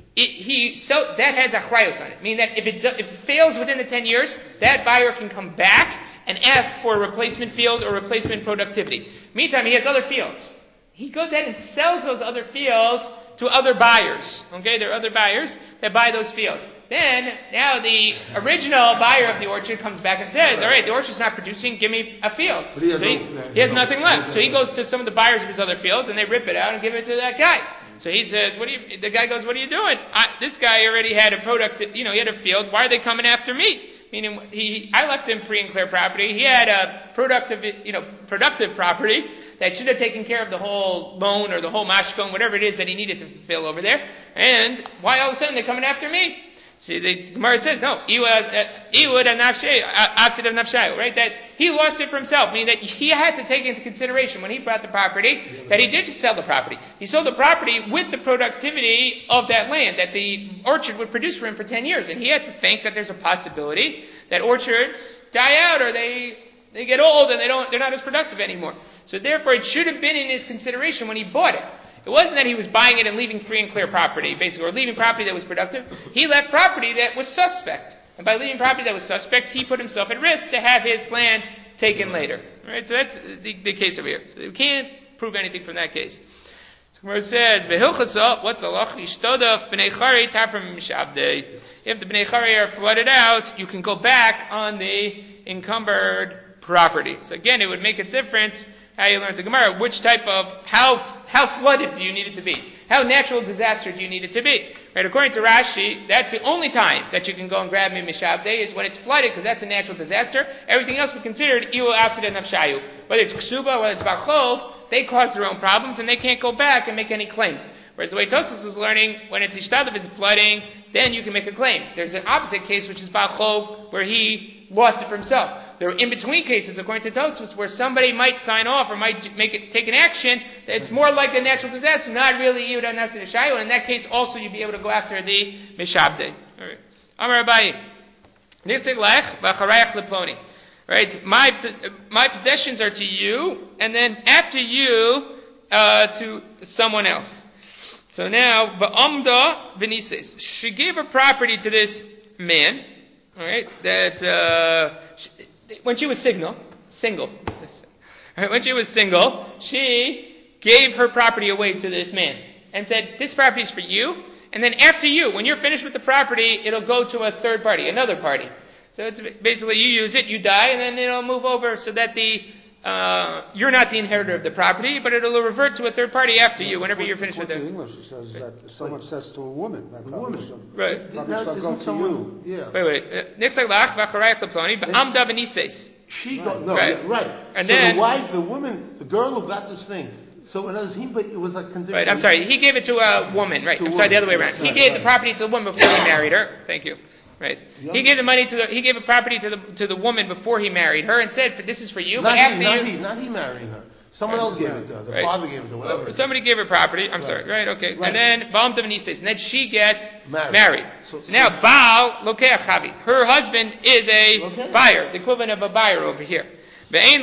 That has a achrayos on it, meaning that if it fails within the 10 years, that buyer can come back and ask for a replacement field or replacement productivity. Meantime, he has other fields. He goes ahead and sells those other fields to other buyers. Okay, there are other buyers that buy those fields. Then, now the original buyer of the orchard comes back and says, all right, the orchard's not producing, give me a field. But he has nothing left. So he goes to some of the buyers of his other fields and they rip it out and give it to that guy. So he says, the guy goes, what are you doing? This guy already had a product, he had a field. Why are they coming after me? Meaning, I left him free and clear property. He had a productive property that should have taken care of the whole loan or the whole mashkon, whatever it is that he needed to fulfill over there. And why all of a sudden they're coming after me? See, the Gemara says, no, Iwud Afsid of Nafshayu, right? That he lost it for himself, meaning that he had to take into consideration when he bought the property, that he did just sell the property. He sold the property with the productivity of that land, that the orchard would produce for him for 10 years. And he had to think that there's a possibility that orchards die out or they get old and they're not as productive anymore. So therefore it should have been in his consideration when he bought it. It wasn't that he was buying it and leaving free and clear property, basically, or leaving property that was productive. He left property that was suspect. And by leaving property that was suspect, he put himself at risk to have his land taken later. Right? So that's the case over here. So we can't prove anything from that case. So Gemara says, what's the lach? If the Bnei Chari are flooded out, you can go back on the encumbered property. So again, it would make a difference how you learn the Gemara, which type of, how flooded do you need it to be? How natural disaster do you need it to be? Right, according to Rashi, that's the only time that you can go and grab me Mishabdei is when it's flooded, because that's a natural disaster. Everything else we considered Ilu Afsid and Nafshayu. Whether it's Ksuba, whether it's Bachov, they cause their own problems, and they can't go back and make any claims. Whereas the way Tosfos is learning, when it's Ishtadav is flooding, then you can make a claim. There's an opposite case, which is Bachov, where he lost it for himself. There are in-between cases, according to Tosfos, where somebody might sign off or might take an action that's more like a natural disaster, not really Yud HaNafsid HaShayu, and in that case also you'd be able to go after the Mishabdei. Alright. Amar Abayi. Nisig lech v'acharayach leploni. Right? My possessions are to you, and then after you, to someone else. So now, v'amda v'nises. She gave her property to this man, alright, that, when she was single, she gave her property away to this man and said, this property is for you, and then after you, when you're finished with the property, it'll go to a third party, another party. So it's basically you use it, you die, and then it'll move over so that you're not the inheritor of the property, but it'll revert to a third party after you, whenever you're finished with it. In English, it says that if someone says to a woman, that probably right. shall go to you. Yeah. Wait. She got, no, right. Yeah, right. And so then, the wife, the woman, the girl who got this thing, so it was like conditional. Right, I'm sorry, he gave it to a woman, right, I'm sorry, the other way around. He gave the property to the woman before he married her, thank you. Right. He gave the money he gave a property to the woman before he married her and said, this is for you, but after not he marrying her. Someone else gave it to her. The father gave it to her, whatever. Somebody gave her property. I'm sorry. Right, okay. Right. And then she gets married. So now, Baal Lokeach Chavi. Her husband is a buyer, the equivalent of a buyer over here. So the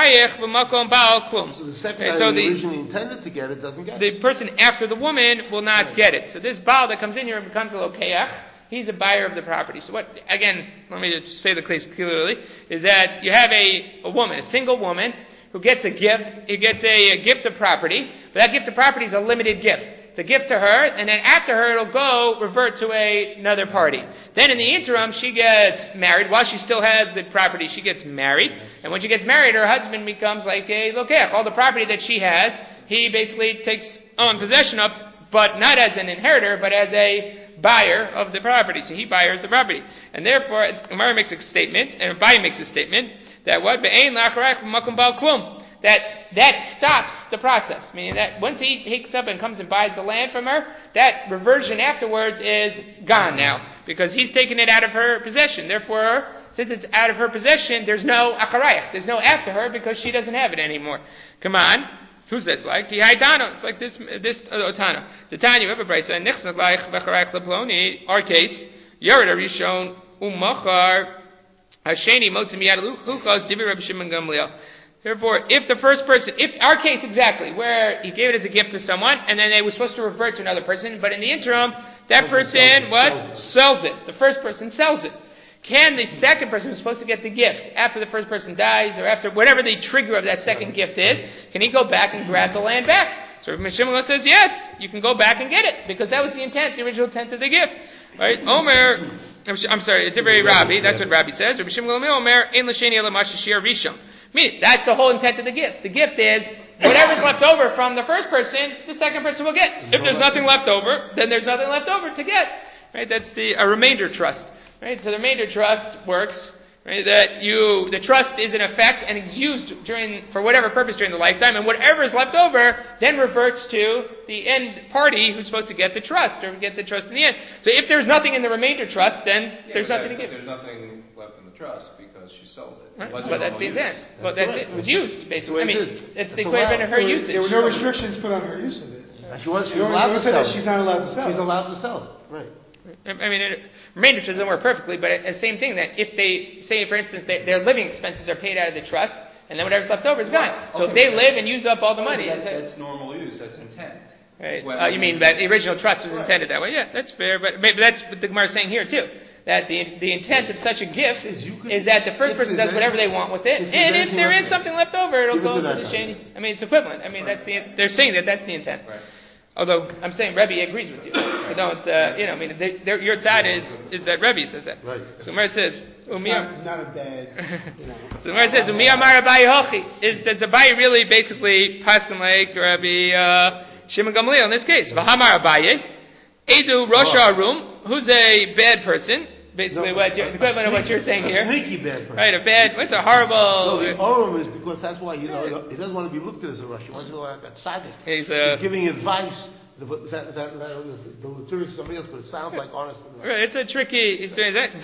second guy who originally intended to get it doesn't get it. The person after the woman will not get it. So this Baal that comes in here and becomes a Lokeach, he's a buyer of the property. So what, again, let me just say the case clearly, is that you have a woman, a single woman, who gets a gift. He gets a gift of property, but that gift of property is a limited gift. It's a gift to her, and then after her it'll revert to another party. Then in the interim, she gets married. While she still has the property, she gets married. And when she gets married, her husband becomes like a lokech. All the property that she has, he basically takes on possession of, but not as an inheritor, but as a buyer of the property. So he buyers the property. And therefore, Gemara makes a statement, and Abaye makes a statement, that what? That that stops the process. Meaning that once he takes up and comes and buys the land from her, that reversion afterwards is gone now, because he's taken it out of her possession. Therefore, since it's out of her possession, there's no acharayach, there's no after her, because she doesn't have it anymore. Come on. Who's this like? It's like this Otana. The Tanya, you have a brisa, nechsnat laich v'charayach leploni, our case, Yared Arishon, Umachar, Hasheni, Motzim Yad Luchos, Divi Rabbi Shimon Gamliel. Therefore, if the first person, if our case exactly, where he gave it as a gift to someone, and then they were supposed to revert to another person, but in the interim, that person, sells it. The first person sells it. Can the second person who's supposed to get the gift, after the first person dies, or after whatever the trigger of that second gift is, can he go back and grab the land back? So Rabbi Shimon says, yes, you can go back and get it, because that was the intent, the original intent of the gift. Right? Omer, I'm sorry, Divrei Rabbi, that's what Rabbi says. Rabbi Shimon Omer, Ein l'sheni ela mashashir rishon. Meaning, that's the whole intent of the gift. The gift is, whatever's left over from the first person, the second person will get. If there's nothing left over, then there's nothing left over to get. Right? That's a remainder trust. Right? So the remainder trust works, right? That the trust is in effect and is used for whatever purpose during the lifetime, and whatever is left over then reverts to the end party who's supposed to get the trust, or get the trust in the end. So if there's nothing in the remainder trust, then there's nothing to give. There's nothing left in the trust because she sold it. Right? But that's the intent. Well, that's it. It was used, basically. It's the allowed. equivalent of her usage. There were no restrictions put on her use of it. She was allowed to sell. She's not allowed to sell. She's allowed to sell. Right. I mean, remainder trust doesn't work perfectly, but the same thing, that if they say, for instance, their living expenses are paid out of the trust, and then whatever's left over is gone. So if they live and use up all the money, that's normal use. That's intent. Right? You mean that the original trust was intended that way? Yeah, that's fair. But maybe that's what the Gemara is saying here too. That the intent of such a gift is that the first person does whatever they want with it, and if there is something left over, it'll go to the sheni. I mean, it's equivalent. I mean, they're saying that's the intent. Right. Although I'm saying Rebbe agrees with you, so don't. I mean, your side is that Rebbe says that. Right. So Gemara says, Not a bad. So Gemara says, Umiyamar Abaye Hochi. Does Abaye really basically paskin like Rabbi Shimon Gamliel in this case? V'hamar Abaye, Ezu Rosh Arum, who's a bad person. Basically, the equivalent of what you're saying here. A sneaky bad person. Right, what's a horrible... No, the Orum is because that's why, he doesn't want to be looked at as a Russian. He wants to be like a tzaddik. He's giving advice the liturgy to somebody else, but it sounds like honest. Right, it's a tricky... He's doing that.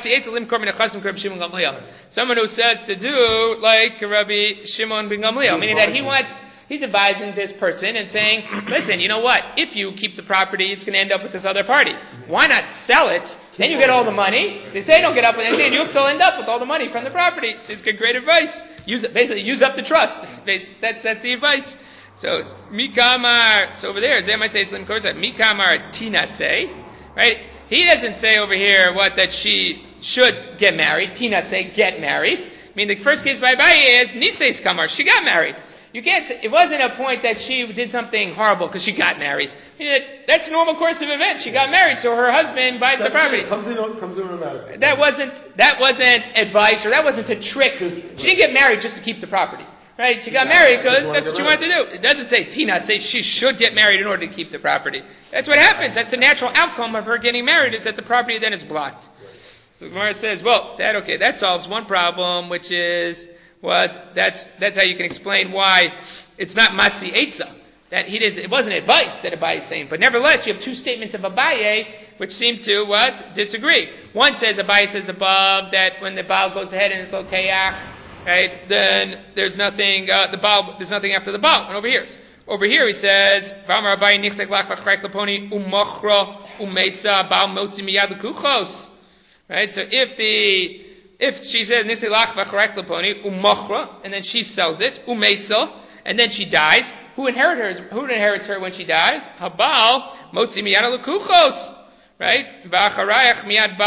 Someone who says to do like Rabbi Shimon ben Gamliel, meaning that he's advising this person and saying, listen, you know what? If you keep the property, it's going to end up with this other party. Why not sell it? Then you get all the money. They say don't get up with anything, and you'll still end up with all the money from the property. So it's great advice. Basically, use up the trust. That's the advice. So Mikamar. So over there, Zay might say Slim Kor said Mikamar Tina say, right? He doesn't say over here that she should get married. Tina say get married. I mean, the first case by Abaye is Niseis Kamar. She got married. You can't say, it wasn't a point that she did something horrible because she got married. I mean, that's a normal course of events. She got married, so her husband buys the property. Comes in automatically. That wasn't advice, or that wasn't a trick. She didn't get married just to keep the property. Right? She got married because that's what she wanted to do. It doesn't say Tina say she should get married in order to keep the property. That's what happens. That's the natural outcome of her getting married, is that the property then is blocked. So Gemara says, that solves one problem, which is that's how you can explain why it's not Masi Eitzah. That it wasn't advice that Abaye is saying. But nevertheless, you have two statements of Abaye which seem to disagree. One says, Abaye says above, that when the Baal goes ahead and it's Lokeach, right, then there's nothing, there's nothing after the Baal. And over here he says, V'amar Abaye nichsek lach v'chrek laponi umochro umesa Baal motzi miyad l'kuchos. Right, so if she says nichsek lach v'chrek laponi umochro, and then she sells it, umesa, and then she dies, who inherits her when she dies? Habal motzi miyad l'kuchos. Right? V'acharayach miyad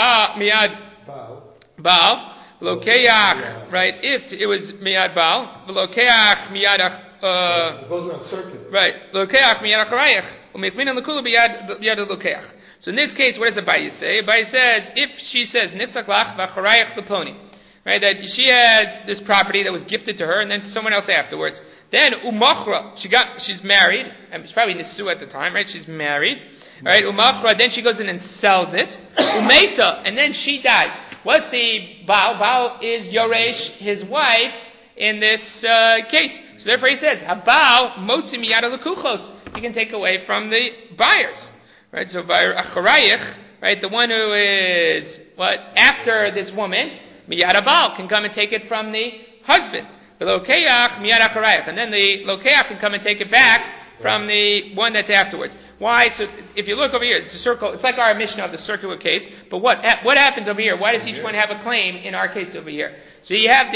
Baal. Lokeach, right? If it was miyad Baal, v'lokeach miyad it goes around circular. Right. Lokeach miyad acharayach, u'mekminan l'kula b'yad lokeach. So in this case, what does Abaye say? Abaye says, if she says nifsak lach v'acharayach l'poni, right? That she has this property that was gifted to her, and then to someone else afterwards. Then umachra, she's married, and she's probably nisu at the time, right? She's married. Alright, umachra, then she goes in and sells it. Umeita, and then she dies. What's the Baal? Baal is Yoresh, his wife, in this case. So therefore he says, Habal motzi miyada lekuchos. He can take away from the buyers. Right? So buyer acharayich, right, the one who is after this woman, miyada bal, can come and take it from the husband. The lokeach miyada acharayich. And then the lokeach can come and take it back from the one that's afterwards. Why? So if you look over here, it's a circle. It's like our Mishnah of the circular case. But what happens over here? Why does each one have a claim in our case over here? So you have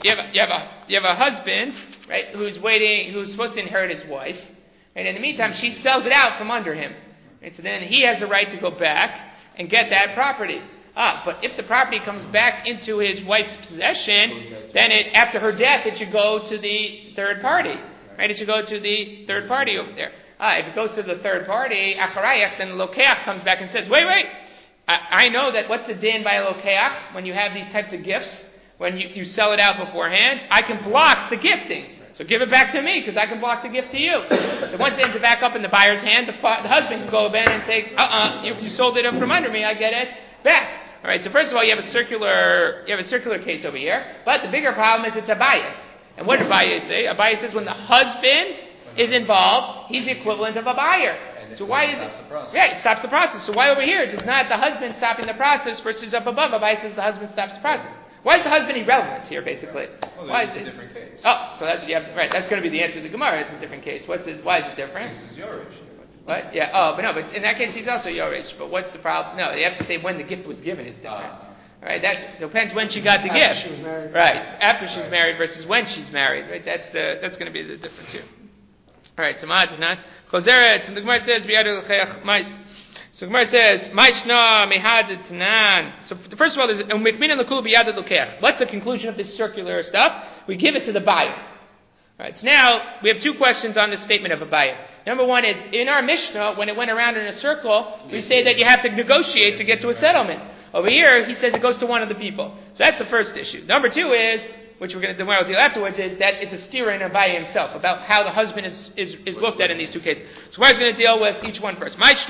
a husband, right, who's supposed to inherit his wife, and in the meantime she sells it out from under him. And so then he has a right to go back and get that property. But if the property comes back into his wife's possession, then after her death it should go to the third party. Right? It should go to the third party over there. If it goes to the third party, acharayach, then the lokeach comes back and says, wait, I know that what's the din by a lokeach when you have these types of gifts, when you sell it out beforehand, I can block the gifting. So give it back to me, because I can block the gift to you. But once it ends back up in the buyer's hand, the husband can go in and say, you sold it from under me, I get it back. Alright, so first of all, you have a circular case over here, but the bigger problem is it's Abaye. And what did Abaye say? Abaye says when the husband is involved, he's the equivalent of a buyer. So why is it? Yeah, it stops the process. So why over here? It's not the husband stopping the process versus up above. Abaye says the husband stops the process. Why is the husband irrelevant here, basically? Well, why it's is a different case. Oh, so that's what you have. Right, that's going to be the answer to the Gemara. It's a different case. Why is it different? This is Yorich. What? Yeah. But in that case, he's also Yorich. But what's the problem? No, you have to say when the gift was given is different. Right? That depends when she got the gift. After she was married. Right. After she's married versus when she's married. Right. That's going to be the difference here. All right. So Ma'adnan Chozeret. So the Gemara says So the Gemara says Ma'ishna Mehadetnan. So first of all, there's Mikmin Lekul Biyad Lukeach. What's the conclusion of this circular stuff? We give it to the buyer. All right. So now we have two questions on this statement of a buyer. Number one is in our Mishnah, when it went around in a circle, we say that you have to negotiate to get to a settlement. Over here, he says it goes to one of the people. So that's the first issue. Number two is, which we're going to deal afterwards, is that it's a stira in Abaye himself, about how the husband is looked at in these two cases. So we're going to deal with each one first. Alright,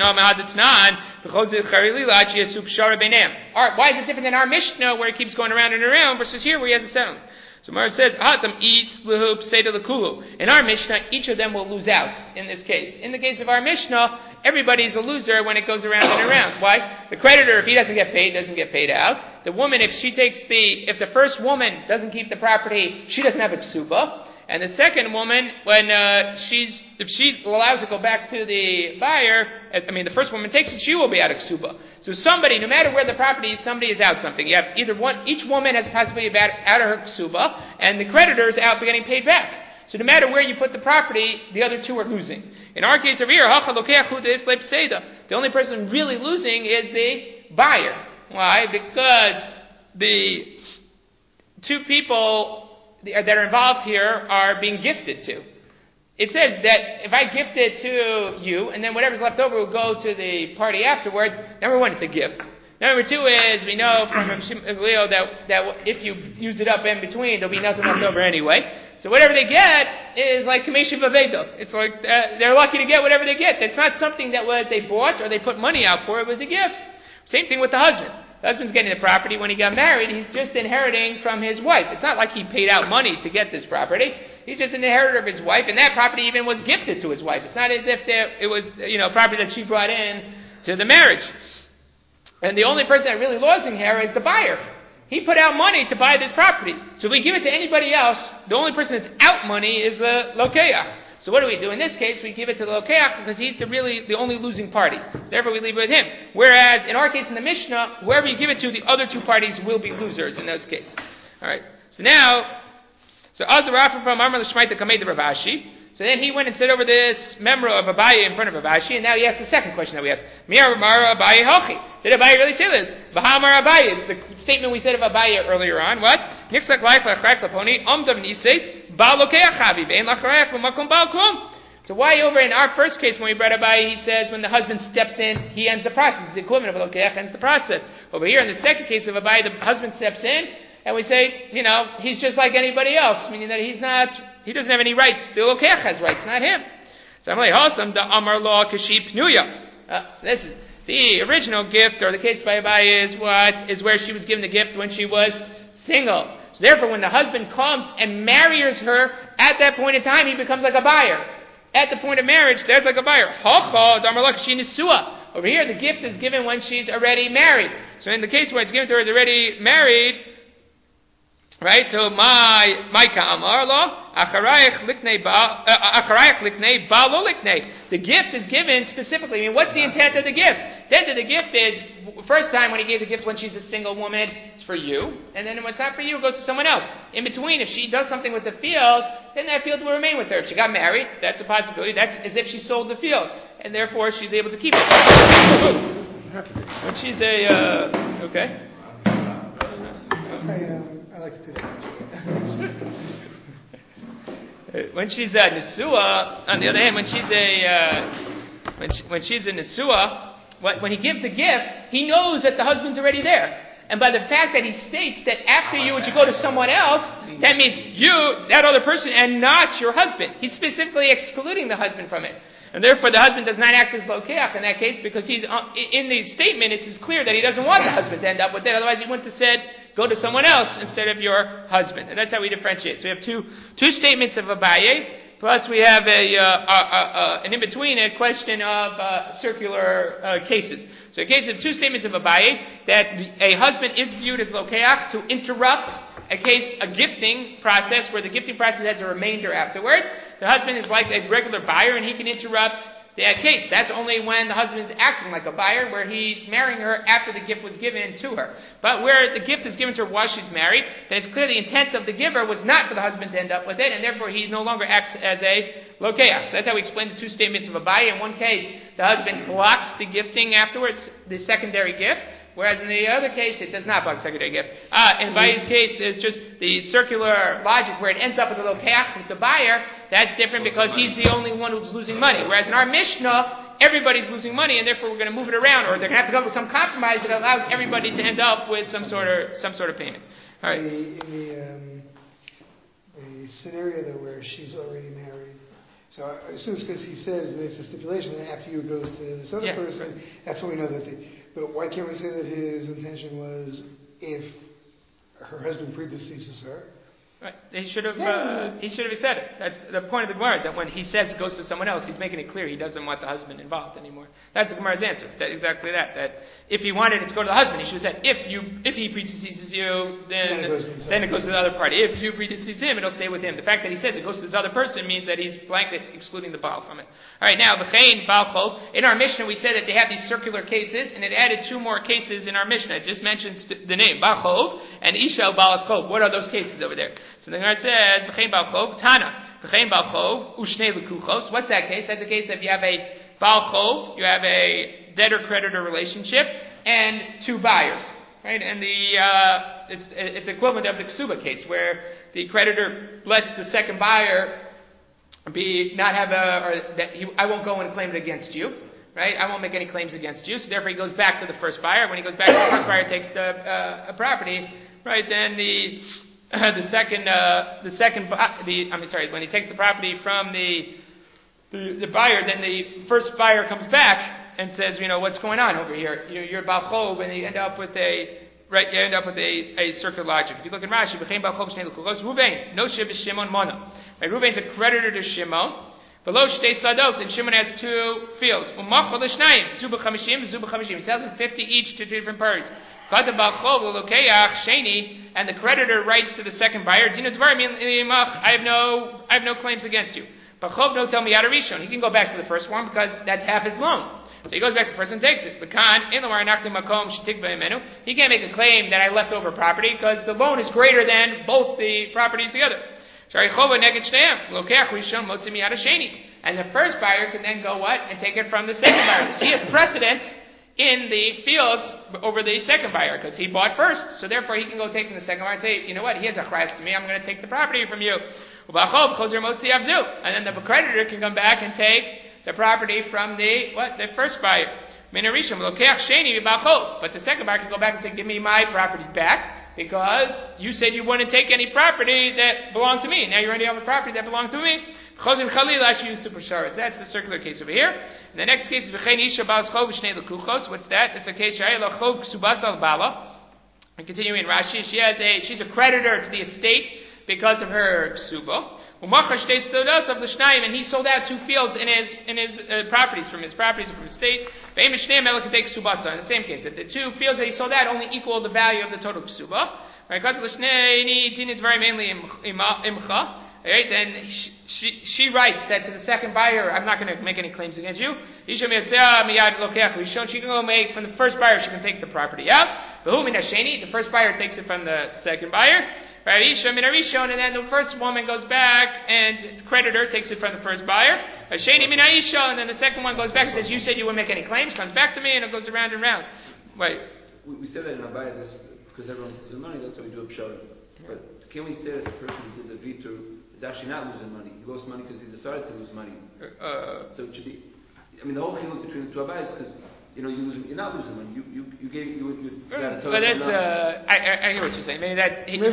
why is it different than our Mishnah, where it keeps going around and around, versus here, where he has a settlement? So Mar says, in our Mishnah, each of them will lose out in this case. In the case of our Mishnah, everybody's a loser when it goes around and around. Why? The creditor, if he doesn't get paid out. The woman, if the first woman doesn't keep the property, she doesn't have a ksuba. And the second woman, if she allows it to go back to the buyer, the first woman takes it, she will be out of ksuba. So somebody, no matter where the property is, somebody is out something. You have each woman has a possibility out of her ksuba, and the creditor is out getting paid back. So no matter where you put the property, the other two are losing. In our case over here, the only person really losing is the buyer. Why? Because the two people that are involved here are being gifted to. It says that if I gift it to you, and then whatever's left over will go to the party afterwards, number one, it's a gift. Number two is, we know from Leo that if you use it up in between, there'll be nothing left over anyway. So whatever they get is like Kamesha Vavedo. It's like they're lucky to get whatever they get. It's not something that they bought or they put money out for. It was a gift. Same thing with the husband. The husband's getting the property. When he got married, he's just inheriting from his wife. It's not like he paid out money to get this property. He's just an inheritor of his wife, and that property even was gifted to his wife. It's not as if it was, property that she brought in to the marriage. And the only person that really losing here is the buyer. He put out money to buy this property. So if we give it to anybody else, the only person that's out money is the lokeach. So what do we do? In this case, we give it to the lokeach because he's the only losing party. So therefore we leave it with him. Whereas in our case in the Mishnah, whoever you give it to, the other two parties will be losers in those cases. Alright. So Azarafa from Amar L'Shmaita Kamei de Rav Ashi. So then he went and said over this memra of Abaye in front of Rav Ashi, and now he asked the second question that we asked. Mir Amar Abaye Hachi. Did Abaye really say this? V'hamar Abaye. The statement we said of Abaye earlier on, what? Nixak laich lachraik laponi, omdav nises, ba lokeach chavi, ve'en lachraik v'makom bal klum. So why over in our first case when we brought Abaye, he says when the husband steps in, he ends the process. It's the equivalent of a lokeach ends the process. Over here in the second case of Abaye, the husband steps in, and we say, he's just like anybody else, meaning that he doesn't have any rights. The lokeach has rights, not him. So I'm like, Hasam da Amar Law Kashi Pnuya. So this is the original gift, or the case by Abaye is where she was given the gift when she was single. So therefore, when the husband comes and marries her at that point in time, he becomes like a buyer. At the point of marriage, there's like a buyer. Over here, the gift is given when she's already married. So in the case where it's given to her is already married, right? So my ka'amar law, acharayach liknei ba lo liknei. The gift is given specifically. I mean, what's the intent of the gift? The intent of the gift is, first time when he gave the gift when she's a single woman, it's for you. And then when it's not for you, it goes to someone else. In between, if she does something with the field, then that field will remain with her. If she got married, that's a possibility. That's as if she sold the field. And therefore, she's able to keep it. When she's okay. I like to do that. When she's a Nesua, on the other hand, when she's a Nesua, when he gives the gift, he knows that the husband's already there. And by the fact that he states that after you would you go to someone else, that means you, that other person, and not your husband. He's specifically excluding the husband from it. And therefore the husband does not act as lokeach in that case because he's, in the statement it's clear that he doesn't want the husband to end up with it. Otherwise he wouldn't have said, go to someone else instead of your husband. And that's how we differentiate. So we have two statements of Abaye, plus we have an in-between, a question of circular cases. So in case of two statements of Abaye, that a husband is viewed as lokeach to interrupt a gifting process where the gifting process has a remainder afterwards. The husband is like a regular buyer and he can interrupt that case. That's only when the husband's acting like a buyer, where he's marrying her after the gift was given to her. But where the gift is given to her while she's married, then it's clear the intent of the giver was not for the husband to end up with it, and therefore he no longer acts as a lokeach. So that's how we explain the two statements of Abaye. In one case, the husband blocks the gifting afterwards, the secondary gift, whereas in the other case, it does not block the secondary gift. In Abaye's case, it's just the circular logic where it ends up with the lokeach, with the buyer. That's different because he's the only one who's losing money. Whereas in our Mishnah, everybody's losing money, and therefore we're going to move it around, or they're going to have to come up with some compromise that allows everybody to end up with some sort of payment. All right. In the scenario though where she's already married, so I assume it's because he says, makes the stipulation that after you it goes to this other person. Right. That's when we know that. But why can't we say that his intention was if her husband predeceases her? Right. He should have said it. That's the point of the Gemara, is that when he says it goes to someone else, he's making it clear he doesn't want the husband involved anymore. That's the Gemara's answer. Exactly that if he wanted it to go to the husband, he should have said, if he predeceases you, then it goes to the other party. If you predecease him, it'll stay with him. The fact that he says it goes to this other person means that he's blanket excluding the Baal from it. Alright, now, V'chein Baal Chov. In our Mishnah, we said that they have these circular cases, and it added two more cases in our Mishnah. It just mentions the name, Baal Chov and Isha Baal Chov. What are those cases over there? So the Gemara says, V'chein Baal Chov, Tana. V'chein Baal Chov, Ushnei Lekuchos. What's that case? That's a case of you have a Baal Chov, you have a debtor-creditor relationship, and two buyers. Right? And it's equivalent of the Ksuba case, where the creditor lets the second buyer I won't go and claim it against you. Right? I won't make any claims against you. So therefore he goes back to the first buyer. When he goes back to the first buyer, takes the property. Right? Then when he takes the property from the buyer, then the first buyer comes back and says, what's going on over here? You're Baal Chov, and you end up with a circular logic. If you look in Rashi, B'chein Baal Chov Shnei Lekuchos, Ruvain, Noshe b'Shimon Mona. Right, Ruvain's a creditor to Shimon. Below Shtei Sadot, and Shimon has two fields. Umachol l'shnayim, Zu b'chamishim, Zu b'chamishim. He sells them 50 each to two different parties. Kata Baal Chov l'lokeach sheni, and the creditor writes to the second buyer, Dina Dvarim Yimach, I have no claims against you. But Chov no tell me out of Rishon. He can go back to the first one because that's half his loan. So he goes back to the first and takes it. He can't make a claim that I left over property because the loan is greater than both the properties together. And the first buyer can then go and take it from the second buyer. Because he has precedence in the fields over the second buyer because he bought first. So therefore he can go take from the second buyer and say, you know what, he has a chayes to me, I'm going to take the property from you. And then the creditor can come back and take the property from the first buyer. But the second buyer can go back and say, give me my property back because you said you wouldn't take any property that belonged to me. Now you already have a property that belonged to me. That's the circular case over here. And the next case is what's that? It's a case and continuing in Rashi, she's a creditor to the estate because of her ksuba. And he sold out 2 fields in his properties, from his properties or from his estate. In the same case, if the 2 fields that he sold out only equal the value of the total ksuba, right? Right, then she writes that to the second buyer, I'm not going to make any claims against you. She can go make from the first buyer, she can take the property out. The first buyer takes it from the second buyer. And then the first woman goes back and the creditor takes it from the first buyer. And then the second one goes back and says, you said you wouldn't make any claims, comes back to me, and it goes around and round. Right. We said that in our Abaya, this because everyone's losing money, that's why we do a pshara. But can we say that the person who did the vitur is actually not losing money? He lost money because he decided to lose money. So it should be. I mean, the whole chiluk between the 2 Abayas, because you're not losing money. You gave you got a total. But that's I hear what you're saying. Maybe that you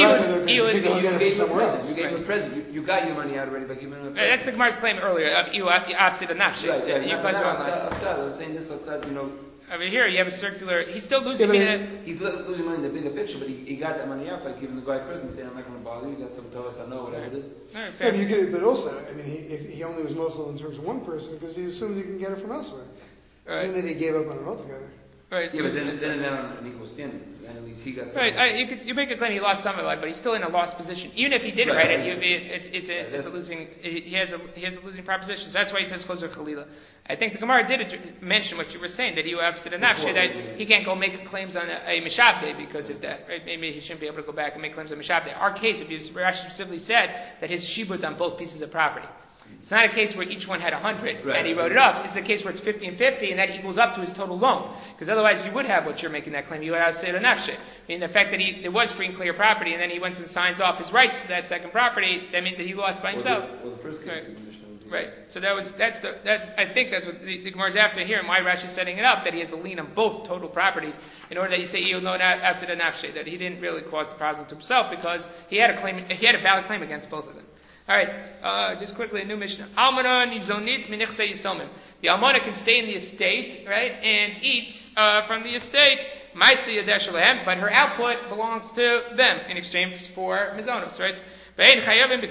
gave him a present. You got your money out already by giving him a present. That's the Gemara's claim earlier. You opposite of nafshe. Right. You guys are on last. I'm saying this outside. Over here, you have a circular. He's still losing. He's losing money in the bigger picture, but he got that money out by giving the guy a present, saying, "I'm not going to bother you. You got some toast, I know, whatever it is." But also, I mean, he only was mochel in terms of one person because he assumed he can get it from elsewhere. Right. Even that he gave up on it altogether. Right. Yeah, but then on an equal standing, and at least he got. Right. You make a claim he lost some of it, but he's still in a lost position. Even if he did write it, he would be. It's a losing. He has a losing proposition. So that's why he says choser chalila. I think the Gemara did mention what you were saying, that he opposite of nafshe, that he can't go make claims on a mishabde because of that, right? Maybe he shouldn't be able to go back and make claims on mishabde. Our case, if you specifically said that his shibud's on both pieces of property. It's not a case where each one had 100 and he wrote it off. It's a case where it's 50 and 50 and that equals up to his total loan. Because otherwise you would have what you're making that claim. You would have said a nafshe. I mean, the fact that it was free and clear property and then he went and signs off his rights to that second property, that means that he lost by himself. Well, the first case. Right. So that's I think that's what the Gemara is after here, and why Rashi is setting it up, that he has a lien on both total properties, in order that you say you know after the nafshe, that he didn't really cause the problem to himself because he had a valid claim against both of them. All right. Just quickly, a new Mishnah. Almana nizonit minichse yisomim. The almana can stay in the estate, right, and eat from the estate. Ma'aseh yadesh lehem, but her output belongs to them in exchange for mizonos, right? They don't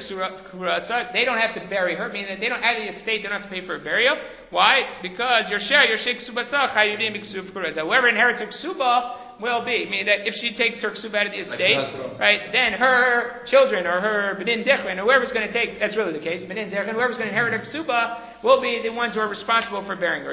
have to bury her, meaning that they don't add the estate, they don't have to pay for a burial. Why? Because your share ksubasa chayuvim b'ksuv k'urasa. Whoever inherits her ksuba will be, meaning that if she takes her ksuba out of the estate, right, then her children or her benin dechrin, or whoever's going to take, that's really the case, benin dechrin, whoever's going to inherit her ksuba will be the ones who are responsible for burying her.